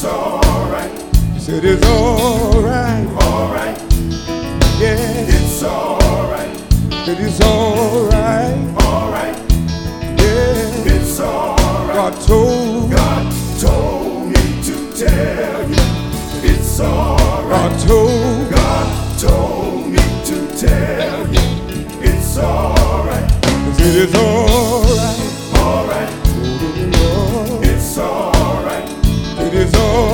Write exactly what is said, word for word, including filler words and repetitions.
alright. Said it's alright. Alright. Yeah. It's alright. Said it's alright. Alright. Yeah. It's alright. God told. God told me to tell you. It's alright. God told. God told me to tell you. It's alright. Said it's alright.